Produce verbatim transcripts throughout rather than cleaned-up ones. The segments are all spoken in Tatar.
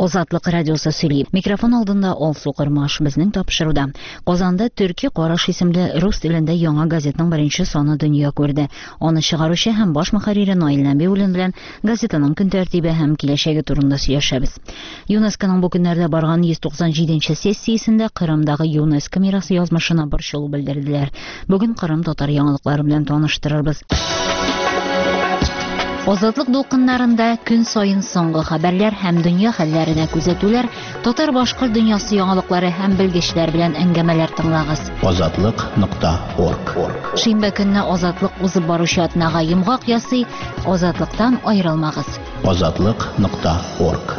Озатлык радиосы сөйли. Микрофон алдында Алсу Кырмаш безнең тапшыруда. Казанда Төрки Караш исемле рус телендә яңа газетаның беренче саны дөнья күрде. Аны чыгаручы һәм баш мөхәррире Наил Нәбиуллин белән газетаның көн тәртибе һәм киләчәге турында сөйләшәбез. ЮНЕСКОның бу көннәрдә барган йөз туксан җиденче сессиясендә Кырымдагы ЮНЕСКО мирасы язмышына борчылу белдерделәр. Бүген Кырым татар яңалыклары белән таныштырырбыз. Азатлык дулкыннарында көн сайын соңгы хәбәрләр һәм дөнья хәлләренә күзәтүләр, татар-башкорт дөньясы яңалыклары һәм белгечләр белән әңгәмәләр тыңлагыз. азатлык нокта орг. Шимбә көнне Азатлык узып баручы атнага йомгак ясый, Азатлыктан аерылмагыз. азатлык нокта орг.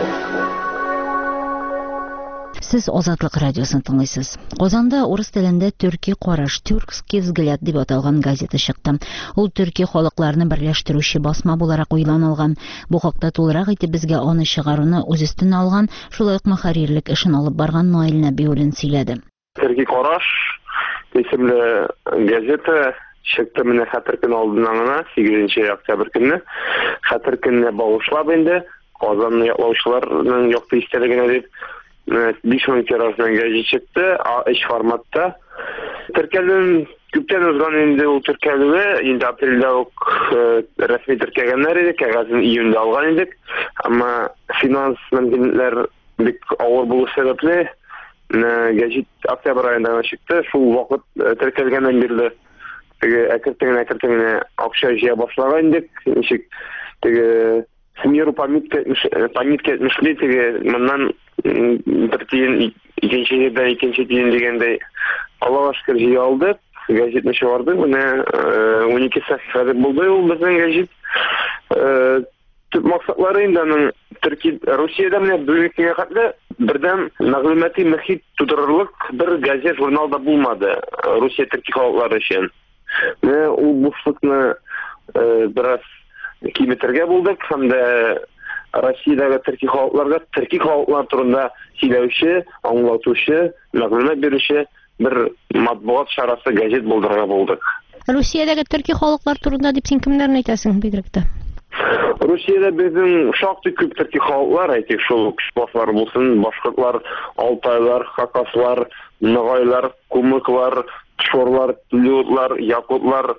Сез Азатлык радиосын тыңлыйсыз. Казанда урыс телендә Төрки Караш, Тюркский взгляд дип аталган газета чыкты. Ул төрки халыкларны берләштерүче басма буларак уйланылган. Бу хакта тулырак итеп безгә аны чыгаруны үз өстенә алган, шулай ук мөхәррирлек эшен алып барган Наил Нәбиуллин сөйләде. Төрки Караш исемле газета чыкты менә хәтер көн алдыннан гына сигезенче октябрь көнне. Хәтер көнне багышлап инде Казанны яклаучыларның якты истәлегенә дип биш мең тираждан газет чыкты, эш форматта. Төркәлүн күптән узган инде ул төркәлүе, инде апрельдә ук рәсми төркәгәннәр иде, кәгазын июньдә алган идек. Әмма финанс мөмкинлекләр бик авыр булу сәбәпле газет октябрь аенда чыкты. Шул вакыт төркәлгәннән бирле теге әкертеңне-әкертеңне акча җыя башлаган идек. Ничек теге Смиру памятка памятка мишли теге моннан бер тиен икенче җирдә икенче тиен дигәндәй Аллаһка шөкер җыя алдык. Газетны чыгарды. Менә унике сәхифәдә булды ул безнең газет. Төп максатлары инде аның Төрки Русиядә менә бүгенге хәтле бердәм мәгълүмати мөхит тудырырлык бер газет журналда булмады Русия төрки халыклары өчен. Менә ул бушлыкны бераз киметергә булдык һәм дә Россиядәге төрки халыкларга төрки халыклар турында сөйләүче, аңлатучы, мәгълүмат бирүче бер матбугат чарасы газет булдырырга булдык. Русиядәге төрки халыклар турында дип син кемнәрне әйтәсең бигрәктә? Русиядә безнең шактый күп төрки халыклар, әйтик, шул башлар булсын, башкортлар, алтайлар, хакаслар, ныгайлар, кумыклар, шорлар, людлар, якутлар,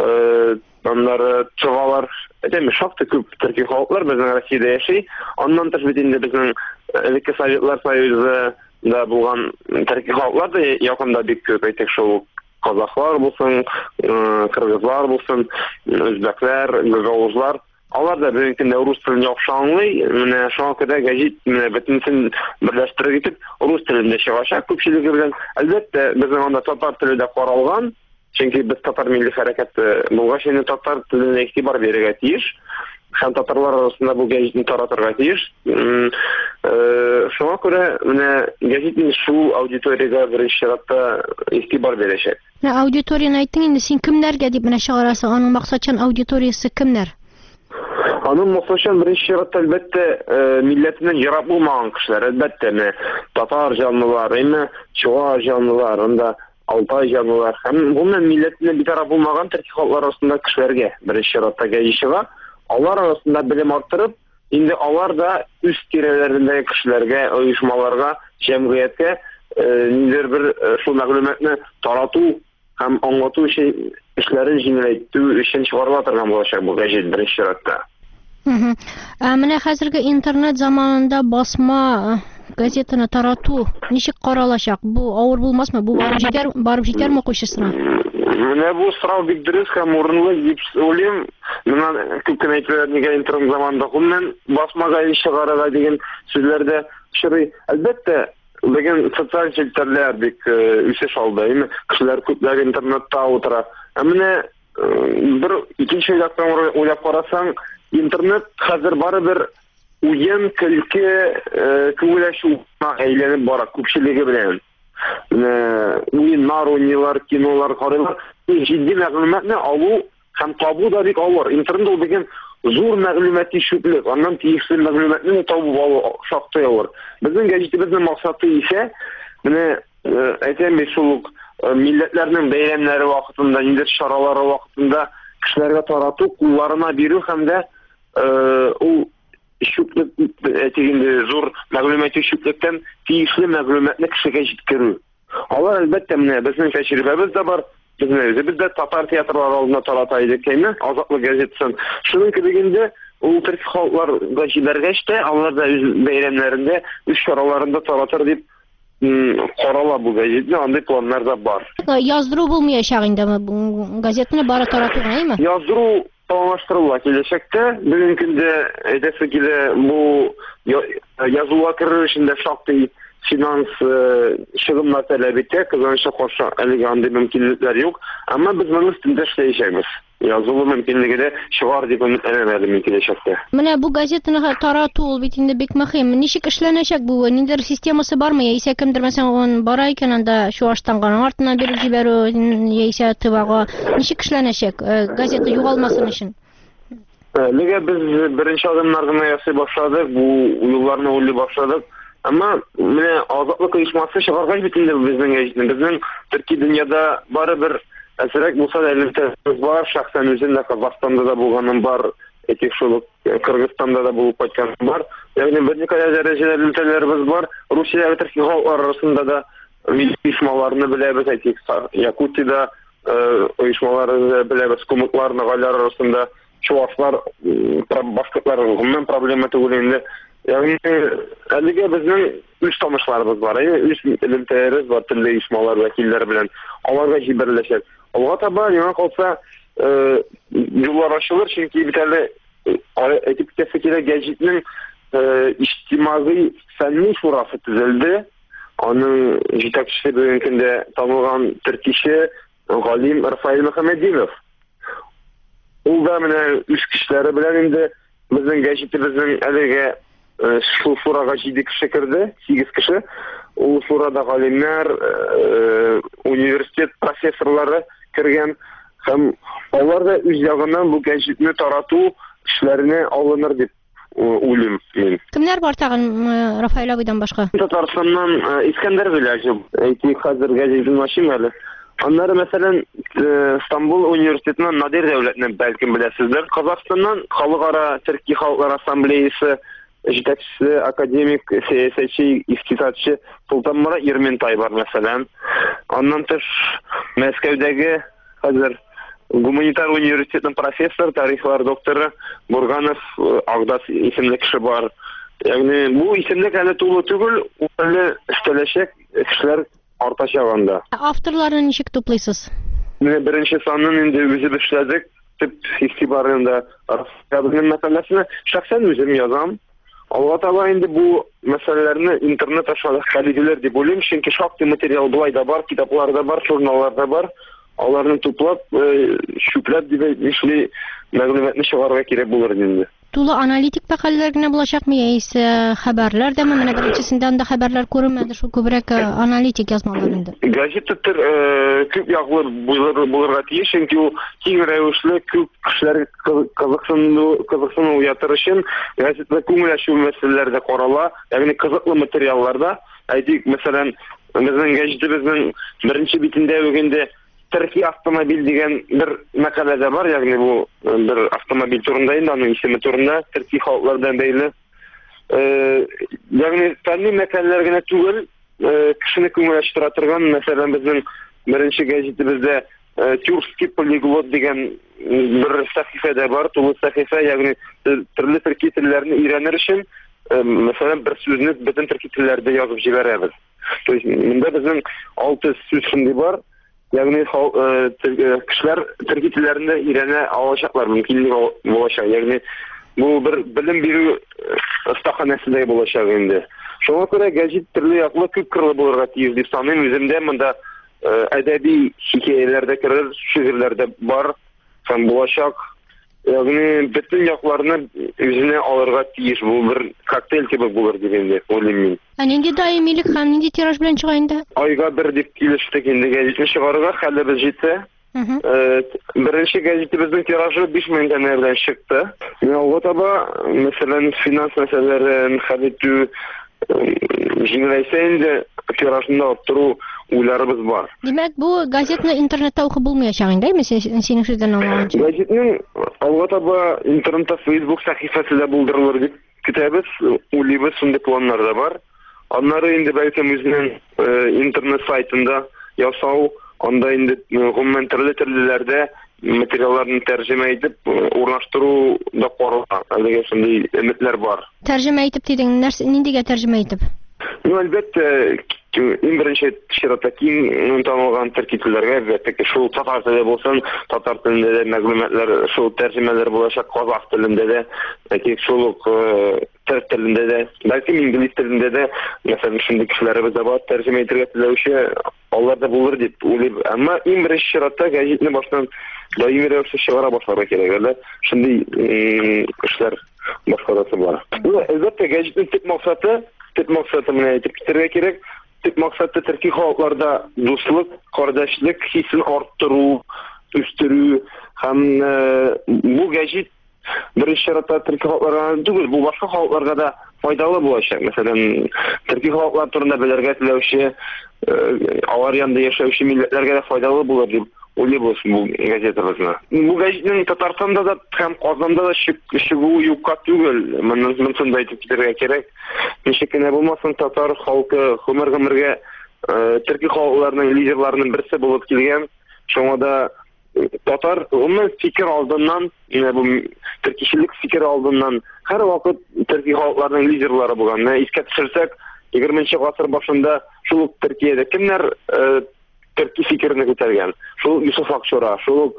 аннары чыгалар, әйтәм, шактый күп төрки халыклар безнең Россиядә яши. Аннан тыш бит инде безнең элекке Советлар Союзы да булган төрки халыклар да якында бик күп, әйтик, шул казаклар булсын, кыргызлар булсын, үзбәкләр, гагаузлар. Алар да бүгенге көндә рус телен яхшы аңлый. Менә шуңа күрә газет бөтенсен берләштереп итеп рус телендә чыгачак күпчелеге белән. Әлбәттә, безнең анда татар теле дә каралган. Чөнки без татар милли хәрәкәте булгач, инде татар теленә игътибар бирергә тиеш. Һәм татарлар арасында бу газетны таратырга тиеш. Шуңа күрә менә газетның шул аудиториягә беренче чиратта игътибар бирәчәк. Аудиторияны әйттең инде, син кемнәргә дип менә чыгарасың? Аның максатчан аудиториясы кемнәр? Аның максатчан беренче чиратта әлбәттә милләтеннән ерак булмаган кешеләр, әлбәттә татар җанлылар, әмма чуар җанлылар, анда алтай җанлылар һәм гомумән милләтеннән битараф булмаган төрки халыклар арасында кешеләргә беренче чиратта газет чыга. Алар арасында белем арттырып, инде алар да үз тирәләрендәге кешеләргә, оешмаларга, җәмгыятькә ниндидер бер шул мәгълүматны тарату һәм аңлату өчен эшләрен җиңеләйтү өчен чыгарыла торган булачак бу газет беренче чиратта. Менә хәзерге интернет заманында басма газетаны тарату ничек каралачак? Бу авыр булмасмы? Бу барып җитәр, барып җитәрме укучысына? Менә бу сорау бик дөрес һәм урынлы дип уйлыйм. Менә күп кенә әйтәләр, нигә интернет заманында гомумән басма газет чыгарырга дигән сүзләрдә чырый. Әлбәттә, леген социаль челтәрләр бик үсеш алды. Кешеләр күпләр интернетта утыра. Ә менә бер икенче яктан уйлап карасаң, интернет хәзер барыбер уен, көлке, күңеләшүгә әйләнеп бара күпчелеге белән. Уеннар, уйныйлар, кинолар карыйлар. Җитди мәгълүматны алу һәм табу да бик авыр. Интернет ул дигән зур мәгълүмати чүплек. Аннан тиешле мәгълүматны табу алу шактый авыр. Безнең газетебезнең максаты исә менә әйтәм, шул милләтләрнең бәйрәмнәре вакытында, ниндидер чаралары вакытында кешеләргә тарату, кулларына бирү һәм дә ул шүплек әтигенде зур мәгълүмати шүплектән тиешле мәгълүматны кешегә җиткерү. Алар әлбәттә менә безнең тәҗрибәбез дә бар. Безнең үзебездә татар театрлары алдына тарата идек әйме, Азатлык газетасын. Шуның кебегендә ул төрки халыкларга җибәргәч тә, алар да үз бәйрәмнәрендә, үз чараларында таратыр дип карала бу газетны, андый планнар да бар. Яздыру булмаячак инде бу газетаны бары тарату гына, әйме? Яздыру планлаштырыла киләчәктә. Бүгенге көндә әйдәсе килә бу язуга керү өчен дә шактый финанс чыгымнар таләп итә. Кызганычка каршы әлегә андый мөмкинлекләр юк. Әмма без моның өстендә эшләячәкбез. Язылу мөмкинлеге дә чыгар дип өметләнәм киләчәктә. Менә бу газетаны тарату ул бит инде бик мөһим. Ничек эшләнәчәк бу? Ниндидер системасы бармы? Яисә кемдер мәсәлән он бара икән анда шуаштанганның артыннан биреп җибәрү, яисә тывага ничек эшләнәчәк газета югалмасын өчен? Әлегә без беренче адымнар гына ясый башладык, бу юлларны уйлый башладык. Әмма менә Азатлык оешмасы чыгаргач бит инде безнең гәҗитне. Безнең Төрки дөньяда барыбер әсәрәк булса да элемтәбез бар. Шәхсән үзем дә Казахстанда да булганым бар, әйтик шул Кыргызстанда да булып кайтканым бар. Ягъни берникадәр дәрәҗәдә элемтәләребез бар. Русиядә төрки халыклар арасында да оешмаларны беләбез, әйтик Якутиядә оешмаларны беләбез, кумыклар, нагалар арасында чуашлар, башкортлар гомумән проблема түгел инде. Ягъни әлегә безнең үз танышларыбыз бар, үз элемтәләребез бар, төрле оешмалар вәкилләре белән аларга җибәреләчәк. Алга таба яңа калса юллар ачылыр, чөнки бит әле әйтеп китәсе кирәк, гәҗитнең иҗтимагый фәнни шурасы төзелде. Аның җитәкчесе бүгенге көндә танылган төркиче галим Рафаил Мөхәммәдинов. Ул да менә үз кешеләре белән инде безнең гәҗитебезнең әлегә шул шурага җиде кеше керде, сигез кеше. Ул шурада галимнәр, университет профессорлары кергән һәм алар да үз ягыннан бу гәҗитне тарату эшләренә алыныр дип уйлыйм мин. Кемнәр бар тагын Рафаил абыйдан башка? Татарстаннан Искәндәр Вилязев, әйтик хәзер гәҗитен ачыйм әле. Аннары мәсәлән Стамбул университетыннан Надир Дәүләтне бәлкем беләсездер. Казахстаннан Халыкара Төрки халыклар ассамблеясы җитәкчесе академик, сәясәтче, икътисадчы Султанмора Ирментай бар мәсәлән. Аннан тыш Мәскәүдәге хәзер гуманитар университетының профессор, тарихлар докторы Бурганов Агдас исемле кеше бар. Ягъни бу исемлек әле тулы түгел, әле эштәләчәк кешеләр артачак анда. Авторларны ничек туплыйсыз? Менә беренче санын инде үзебез эшләдек. Төп игътибарында Рафаилның мәкаләсенә шәхсән үзем язам. Алга таба инде бу мәсьәләләрне интернет аша хәл ителер дип уйлыйм, чөнки шактый материал булай да бар, китапларда бар, журналларда бар. Аларны туплап, шүпләп дип эшли мәгълүматны чыгарга кирәк булыр инде. Тулы аналитик мәкаләләр генә булачакмы, яисә хәбәрләр дәме? Менә беренчесендә анда хәбәрләр күренмәде, шул күбрәк аналитик язмалар инде. Газета күп яклы булырга тиеш, чөнки ул киң рәвешле күп кешеләр кызыксыну уятыр өчен газетада күңел ачу мәсьәләләр дә карала, ягъни кызыклы материалларда. Әйтик, мәсәлән, безнең газетабызның беренче битендә бүгенде Төрки автомобиль дигән бер мәкалә дә бар, ягъни бу бер автомобиль турында инде, аның исеме турында, төрки халыклар белән бәйле. Ягъни фәнни мәкаләләр генә түгел, кешене күңел ачтыра торган, мәсәлән, безнең беренче газетабызда Тюркский полиглот дигән бер сәхифә дә бар, тулы сәхифә, ягъни төрле төрки телләрне өйрәнер өчен, мәсәлән, бер сүзне бөтен төрки телләрдә язып җибәрәбез. То есть, монда безнең алты сүз шундый бар. Ягъни кешеләр төрки телләрендә өйрәнә алачаклар, мөмкинлек булачак. Ягъни бу бер белем бирү остаханәсендә булачак инде. Шуңа күрә гәҗит төрле яклы, күп кырлы булырга тиеш дип саныйм. Үземдә монда әдәби хикәяләр дә керер, шигырьләр дә бар һәм булачак. Ягъни бөтен якларны үзенә алырга тиеш. Бу бер коктейль кебек булыр дигәндә уйлыйм мин. Ә нинди даимилек һәм нинди тираж белән чыга инде? Айга бер дип килештек инде гәҗитне чыгарырга, хәлебез җитә. Беренче гәҗитебезнең тиражы биш мең данә белән чыкты. Алга таба, мәсәлән, финанс мәсьәләләрен хәл итү җиңеләйсә инде тиражны арттыру уйларыбыз бар. Димәк, бу газетаны интернетта укып булмаячак инде, синең сүздән аңлаганча. Газетның алга таба интернетта Facebook сәхифәсе дә булдырылыр дип көтәбез, уйлыйбыз, шундый планнар да бар. Аннары инде бәлкем үзенең интернет сайтында ясау, анда инде гомумән төрле төрлеләрдә материалларны тәрҗемә итеп урнаштыру да карала. Әлегә шундый өметләр бар. Тәрҗемә итеп дидең, нәрсә, ниндигә тәрҗемә итеп? Ну, әлбәттә, иң беренче чиратта киң танылган төрки телләргә, әлбәттә, шул татар теле булсын, татар телендә дә мәгълүматлар, шул тәрҗемәләр булачак, казакъ телендә дә, яки шул ук төрек телендә дә, бәлки инглиз телендә дә, мәсәлән, шундый кешеләребез дә бар, тәрҗемә итәргә теләүче, алар да булыр дип уйлыйм. Әмма иң беренче чиратта гәҗитне баштан даими рәвештә чыгара башларга кирәк, әле шундый эшләр башкарасы бар. Әлбәттә, гәҗитнең төп максаты Төп максаты менә әйтеп китәргә кирәк. Төп максаты төрки халыкларда дуслык, кардәшлек хисен арттыру, үстерү һәм бу гәҗит беренче чиратта төрки халыкларга түгел, бу башка халыкларга да файдалы булачак. Мәсәлән, төрки халыклар турында белергә теләүче, алар янында яшәүче милләтләргә дә файдалы булыр дип уйлыйбыз бу газетабызны. Бу газетның Татарстанда да һәм Казанда да чыгуы юкка түгел. Моны да әйтеп китәргә кирәк. Ничек кенә булмасын, татар халкы гомер-гомергә төрки халыкларының лидерларының берсе булып килгән. Шуңа да татар гомер фикер алдыннан, бу төркичелек фикер алдыннан һәр вакыт төрки халыкларының лидерлары булган. Искә төшерсәк, егерменче гасыр башында шул Төркиядә кемнәр төрки фикерне күтәргән? Шул Юсуф Акчура, шул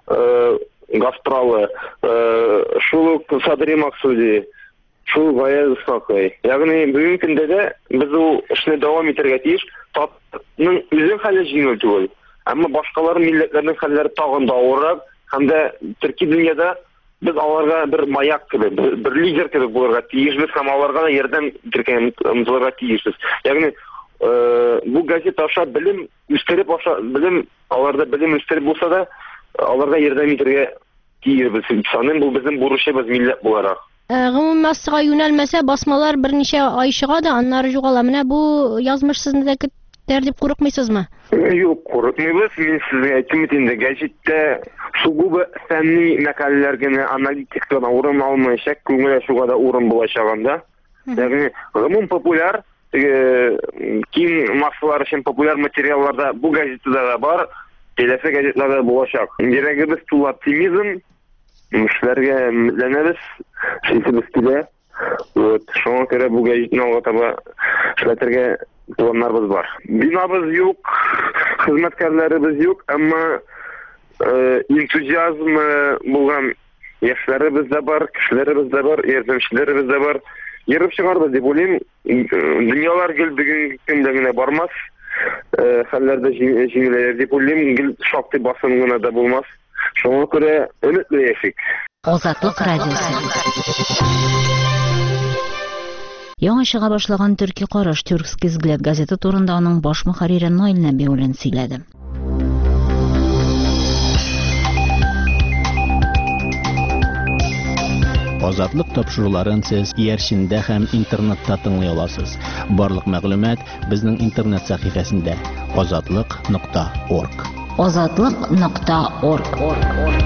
Гастралы, шул Садри Максуди, шул Гаяз Исхакый. Ягъни бүгенге көндә дә без ул эшне дәвам итәргә тиеш. Татның үзен хәле җиңел түгел. Әмма башкалар милләтләрнең хәлләре тагын да авыррак, һәм дә төрки дөньяда без аларга бер маяк кебек, бер лидер кебек булырга тиешбез, һәм аларга да ярдәм итәргә омтылырга тиешбез. Ягъни бу газет аша белем үстереп аша белем, аларда белем үстереп булса да, аларга ярдәм итәргә тиешбез. Саным бу безнең бурычыбыз милләт буларак. Гомум массага юнәлмәсә, басмалар берничә ай чыга да, аннары югала. Менә бу язмыш сезне дә көтәр дип курыкмыйсызмы? Юк, курыкмыйбыз. Мин сезгә әйтим инде, газетта сугубы фәнни мәкаләләр генә, аналитик гына урын алмаячак, күңел ачуга да урын булачагында. Ягъни гомум популяр, киң массалар өчен популяр материалларда бу газетта да бар, киләсе газетларда булачак. Йөрәгебез тулы оптимизм, эшләргә өметләнәбез, шисебез килә. Вот, шуңа күрә бу газетны алга таба эшләтергә планнарыбыз бар. Бинабыз юк, хезмәткәрләребез юк, әмма энтузиазм булган яшьләребез дә бар, кешеләребез дә бар, ярдәмчеләребез дә бар. Йөреп чыгарбыз дип уйлыйм. Дөньялар гел бүгенге көндә генә бармас. Хәлләрдә җиңеләр дип уйлыйм. Гел шактый басым гына да булмас. Шуңа күрә өметле яшик. Азатлык радиосы. Яңа чыга башлаган Төрки караш Тюркский взгляд газеты турында аның баш мөхәррире Наил Нәбиуллин сөйләде. Азатлык тапшыруларын сез иярчендә һәм интернетта тыңлый аласыз. Барлык мәгълүмат безнең интернет сәхифәсендә азатлык нокта орг. азатлык нокта орг.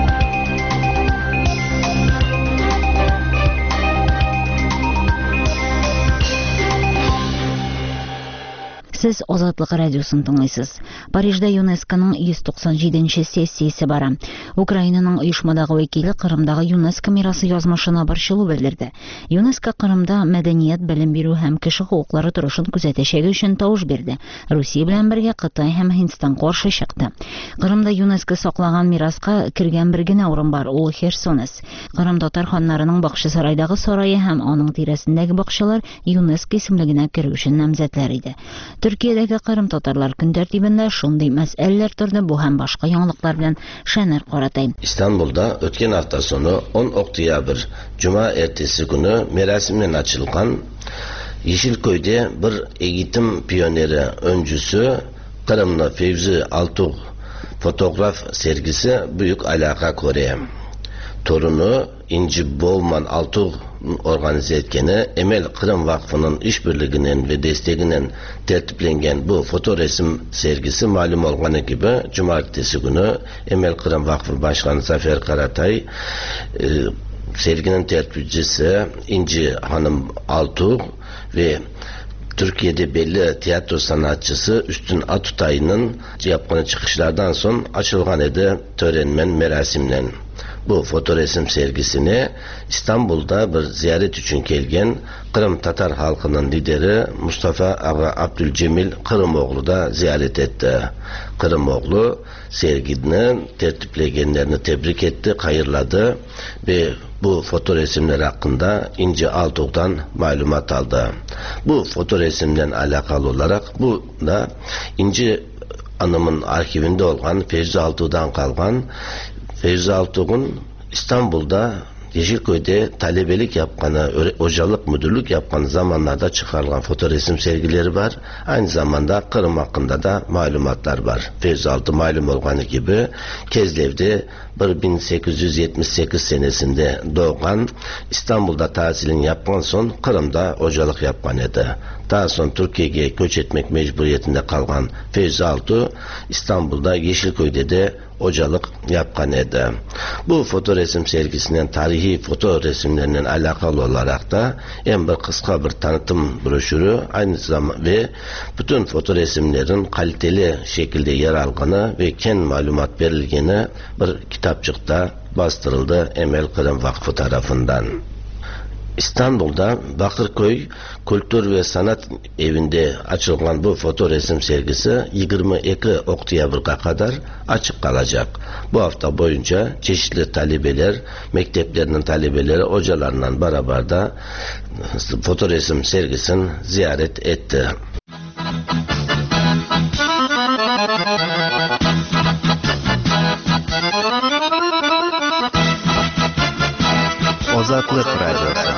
Сез Азатлык радиосын тыңлыйсыз. Парижда ЮНЕСКОның йөз туксан җиденче сессиясе бара. Украинаның оешмадагы вәкиле Кырымдагы ЮНЕСКО мирасы язмышына борчылу белдерде. ЮНЕСКО Кырымда мәдәният, белем бирү һәм кеше хукуклары торышын күзәтәчәге өчен тавыш бирде. Русия белән бергә Кытай һәм Һиндстан каршы чыкты. Кырымда ЮНЕСКО саклаган мираска кергән бер генә урын бар, ул Херсонес. Кырым татар ханнарының Бакчасарайдагы сарае һәм аның тирәсендәге бакчалар ЮНЕСКО исемлегенә керү өчен намзәтләр иде. Төркиядәге Кырым татарлар көн тәртибендә шундый мәсьәләләр торды, бу һәм башка яңалыклар белән Шәнер каратай. İstanbul'da ötken hafta sonu on oktyabr Cuma ertesi günü merasimen açılgan Yeşilköy'de bir eğitim piyoneri öncüsü Kırımlı Fevzi Altuğ fotoğraf sergisi büyük alaka koruyor. Torunu İnci Bolman Altuğ organize etkeni Emel Kırım Vakfı'nın işbirliğinin ve desteğinin tertiplengen bu fotoresim sergisi malum olganı gibi Cumartesi günü Emel Kırım Vakfı Başkanı Zafer Karatay e, serginin tertipçisi İnci Hanım Altuğ ve Türkiye'de belli tiyatro sanatçısı Üstün Atutay'ın yaptığı çıkışlardan son açılgan edi törenmen merasimlen. Bu fotoresim sergisini İstanbul'da bir ziyaret için gelgen Kırım Tatar halkının lideri Mustafa Ağa Abdülcemil Kırımoğlu da ziyaret etti. Kırımoğlu serginin tertipleyenlerini tebrik etti, hayırladı ve bu fotoresimler hakkında İnci Altuğ'dan malumat aldı. Bu fotoresimden alakalı olarak bu da İnci Hanım'ın arşivinde olan Fevzi Altuğ'dan kalgan Fevzi Altuğ'un İstanbul'da Yeşilköy'de talebelik yapkanı, hocalık, müdürlük yapkanı zamanlarda çıkarılan fotoresim sergileri var. Aynı zamanda Kırım hakkında da malumatlar var. Fevzi Altuğ malum olganı gibi Kezlev'de bin sekiz yüz yetmiş sekiz senesinde doğan, İstanbul'da tahsilini yapkan son Kırım'da hocalık yapkan edi. Daha sonra Türkiye'ye göç etmek mecburiyetinde kalgan Fevzi Altuğ İstanbul'da Yeşilköy'de de hocalık yapkan edi. Bu fotoresim sergisinden tarihi foto resimlerinden alakalı olarak da en bir kısa bir tanıtım broşürü aynı zamanda ve bütün foto resimlerin kaliteli şekilde yer alganı ve ken malumat verilgeni bir kitapçıkta bastırıldı Emel Kırım Vakfı tarafından. İstanbul'da Bakırköy Kültür ve Sanat Evi'nde açılgan bu foto resim sergisi yigirma iki Oktyabır'a kadar açık kalacak. Bu hafta boyunca çeşitli talebeler, mekteplerinin talebeleri hocalarla beraber de foto resim sergisini ziyaret etti. Ozatlık Radyosu.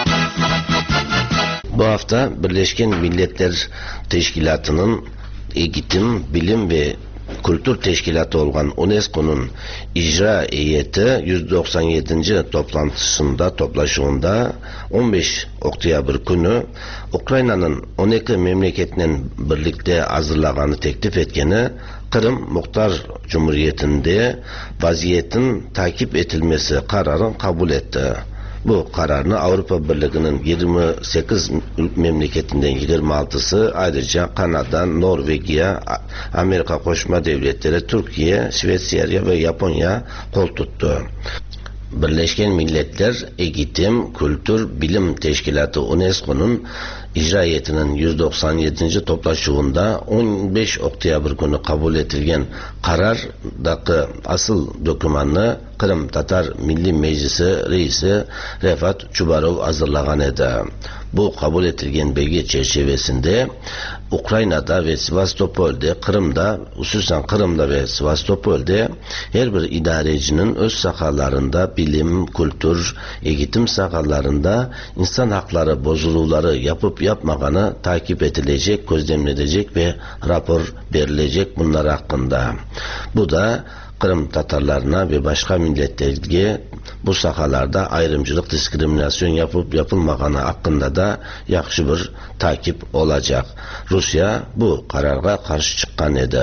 Bu hafta Birleşken Milletler Teşkilatı'nın Eğitim, Bilim ve Kültür Teşkilatı olan UNESCO'nun icra heyeti yüz doksan yedinci toplantısında toplaşığında on beş Oktyabr günü Ukrayna'nın on iki memleketinin birlikte hazırlaganı teklif etkeni Kırım Muhtar Cumhuriyeti'nde vaziyetin takip edilmesi kararını kabul etti. Bu kararını Avrupa Birliği'nin yirmi sekiz memleketinden yirmi altısı ayrıca Kanada, Norveçya, Amerika Koşma Devletleri, Türkiye, Şveçya ve Japonya kol tuttu. Birleşken Milletler Eğitim, Kültür, Bilim Teşkilatı UNESCO'nun icra heyetinin yüz doksan yedinci toplaşığında on beş Oktyabr günü kabul edilgen karardaki asıl dokümanını Kırım Tatar Milli Meclisi Reisi Refat Çubarov hazırlagan edi. Bu kabul edilgen belge çerçevesinde Ukrayna'da ve Sivastopol'de, Kırım'da, hususen Kırım'da ve Sivastopol'de her bir idarecinin öz sahalarında bilim, kültür, eğitim sahalarında insan hakları bozulmaları yapıp yapmaganı takip edilecek, gözlemlenecek ve rapor verilecek bunlar hakkında. Bu da Kırım Tatarlarına ve başka milletlerge bu sahalarda ayrımcılık, diskriminasyon yapıp yapılmaganı hakkında da yakşı bir takip olacak. Rusya bu kararga karşı çıkan edi.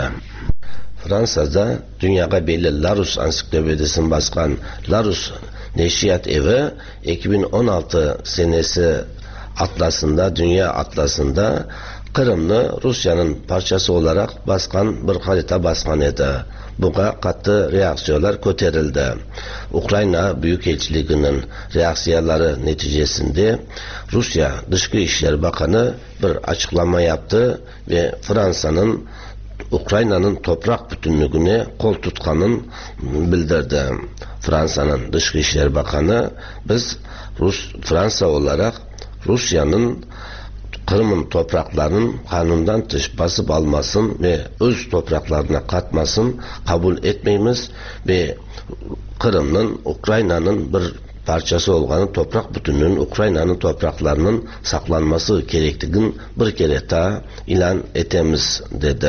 Fransa'da dünyaya belli Larus ansiklopedisini baskan Larus Neşriyat Evi iki bin on altı senesi atlasında, dünya atlasında Kırım'ı Rusya'nın parçası olarak baskan bir harita baskan edi. Buga katı reaksiyalar koterildi. Ukrayna Büyükelçiliğinin reaksiyaları neticesinde Rusya Dışişleri İşleri Bakanı bir açıklama yaptı ve Fransa'nın Ukrayna'nın toprak bütünlüğüne kol tutkanın bildirdi. Fransa'nın Dışişleri İşleri Bakanı biz Rus Fransa olarak Rusya'nın Kırım'ın topraklarının kanundan dış basıp almasın ve öz topraklarına katmasın kabul etmeyimiz ve Kırım'ın Ukrayna'nın bir parçası olganı toprak bütünlüğünün Ukrayna'nın topraklarının saklanması gerektiğini bir kere daha ilan etemiz dedi.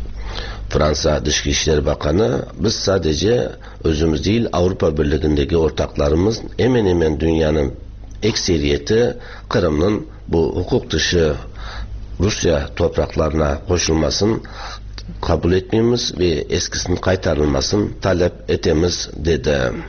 Fransa Dışişleri İşleri Bakanı biz sadece özümüz değil Avrupa Birliği'ndeki ortaklarımız hemen hemen dünyanın ekseriyeti Kırım'ın bu hukuk dışı Rusya topraklarına koşulmasını kabul etmemiz ve eskisinin kaytarılmasını talep etemiz dedi.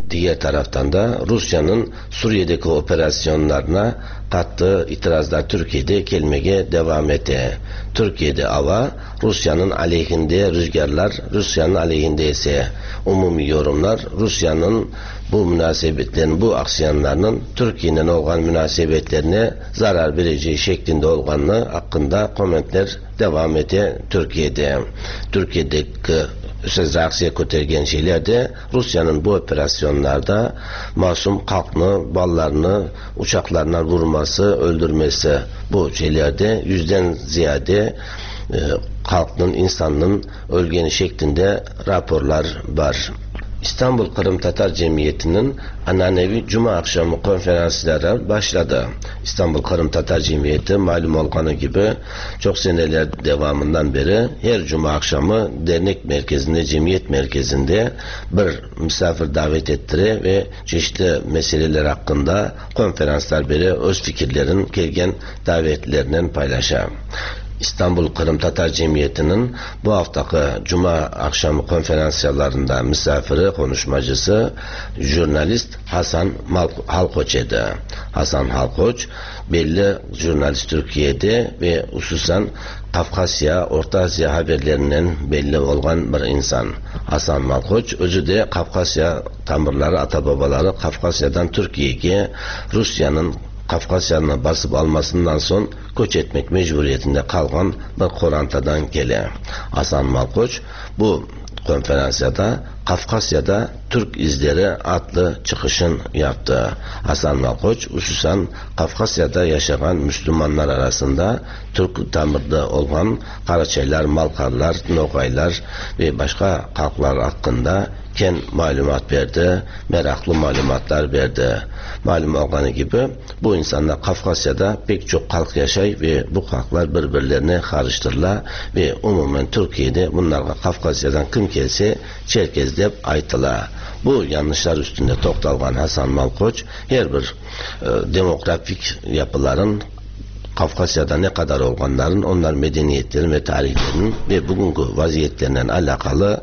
diğer taraftan da Rusya'nın Suriye'deki operasyonlarına kattığı itirazlar Türkiye'de gelmeye devam etti. Türkiye'de hava Rusya'nın aleyhinde rüzgarlar, Rusya'nın aleyhinde ise umumi yorumlar Rusya'nın bu münasebetlerin, bu aksiyonlarının Türkiye'nin olan münasebetlerine zarar vereceği şeklinde olganlığı hakkında komentler devam etti Türkiye'de. Türkiye'deki söz reaksiya ko'targan şeyler de Rusya'nın bu operasyonlarda masum halkını, ballarını uçaklarına vurması, öldürmesi, bu şeylerde yüzden ziyade e, halkının, insanın ölgeni şeklinde raporlar var. İstanbul Kırım Tatar Cemiyeti'nin ananevi Cuma akşamı konferansları başladı. İstanbul Kırım Tatar Cemiyeti malum olduğu gibi çok seneler devamından beri her Cuma akşamı dernek merkezinde, cemiyet merkezinde bir misafir davet ettire ve çeşitli meseleler hakkında konferanslar beri öz fikirlerin kelgen davetlerinden paylaşa. İstanbul Kırım Tatar Cemiyeti'nin bu haftaki Cuma akşamı konferanslarında misafiri, konuşmacısı jurnalist Hasan Halkoç idi. Hasan Halkoç belli jurnalist Türkiye'de ve hususan Kafkasya, Orta Asya haberlerinden belli olan bir insan. Hasan Malkoç özü de Kafkasya tamirleri, atababaları Kafkasya'dan Türkiye'ye Rusya'nın Kafkasya'nı basıp almasından son göç etmek mecburiyetinde kalgan bir Korantadan gele. Hasan Malkoç bu konferansiyada Kafkasya'da Türk izleri adlı çıkışın yaptı. Hasan Malkoç hususan Kafkasya'da yaşayan Müslümanlar arasında Türk tamirde olan Karaçaylar, Malkarlar, Nogaylar ve başka halklar hakkında ken malumat verdi, meraklı malumatlar verdi. Malum olduğu gibi bu insanlar Kafkasya'da pek çok halk yaşay ve bu halklar birbirlerine karıştırırlar ve umumen Türkiye'de bunlarga Kafkasya'dan kim gelse Çerkez dep aytılar. Bu yanlışlar üstünde toktalgan Hasan Malkoç her bir e, demografik yapıların Kafkasya'da ne kadar olganların, onlar medeniyetlerin ve tarihlerinin ve bugünkü vaziyetlerinden alakalı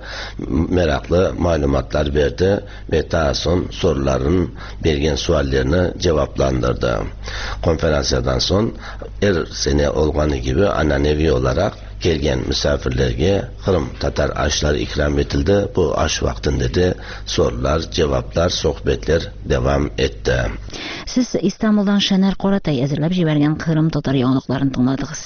meraklı malumatlar verdi ve daha son soruların bergen suallerini cevaplandırdı. Konferanslardan son her sene olganı gibi ananevi olarak gelgen misafirlerge Kırım Tatar aşları ikram etildi. Bu aş vaktinde de sorular, cevaplar, sohbetler devam etti. Siz İstanbul'dan Şener Qoratay әзерләп җибәргән Кырым татар яңалыкларын тыңладыгыз.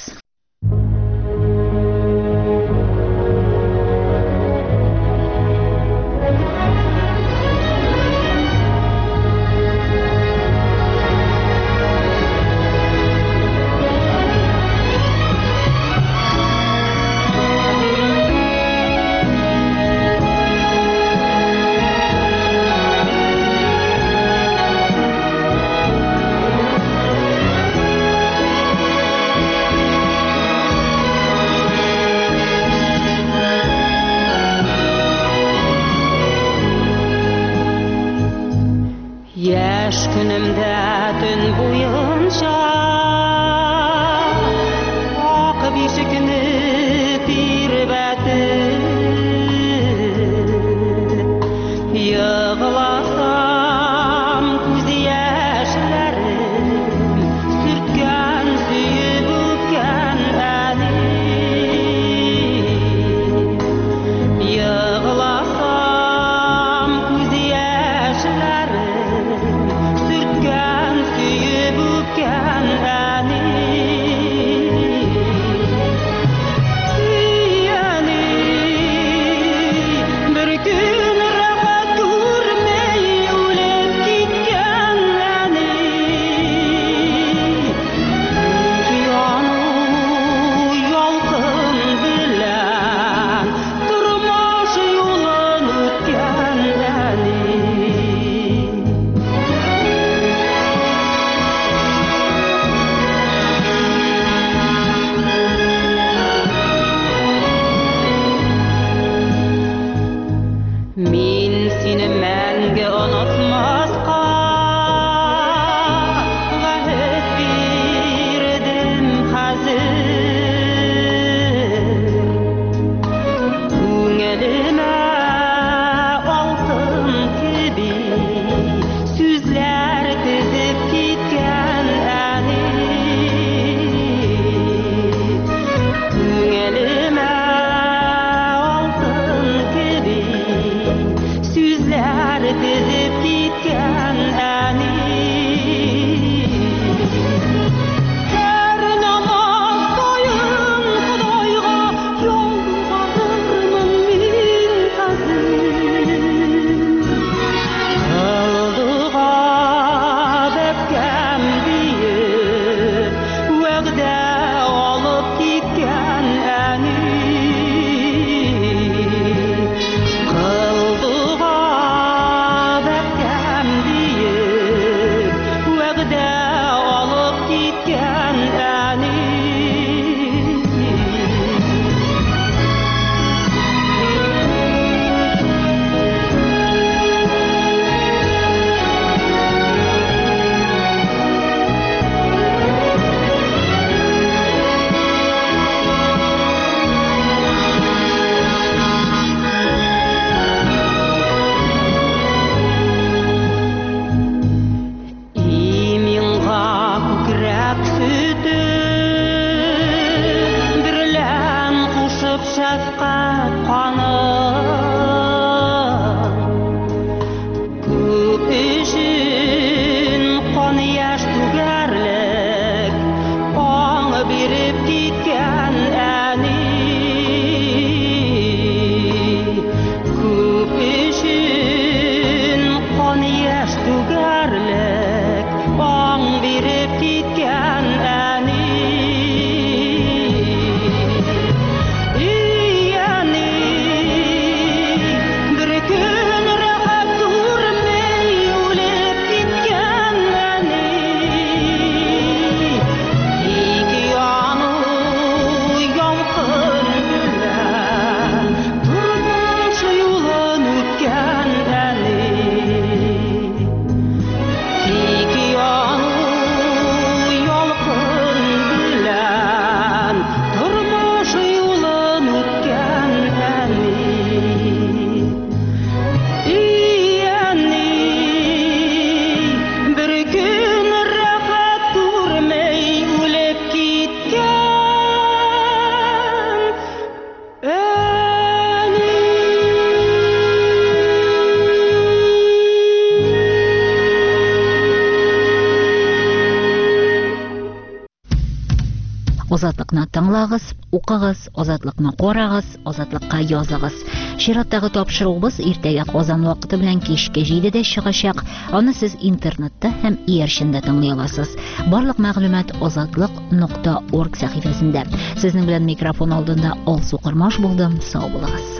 тезеп кеткен әне Азатлыкны тыңлагыз, укыгыз, азатлыкны карагыз, азатлыкка языгыз. Шираттагы тапшыруыбыз иртәгә Казан вакыты белән кичке җидедә чыгачак. Аны сез интернетта һәм иярчендә тыңлый аласыз. Барлык мәгълүмат азатлык нокта орг сәхифәсендә. Сезнең белән микрофон алдында Алсу Кырмаш булдым. Сау булыгыз.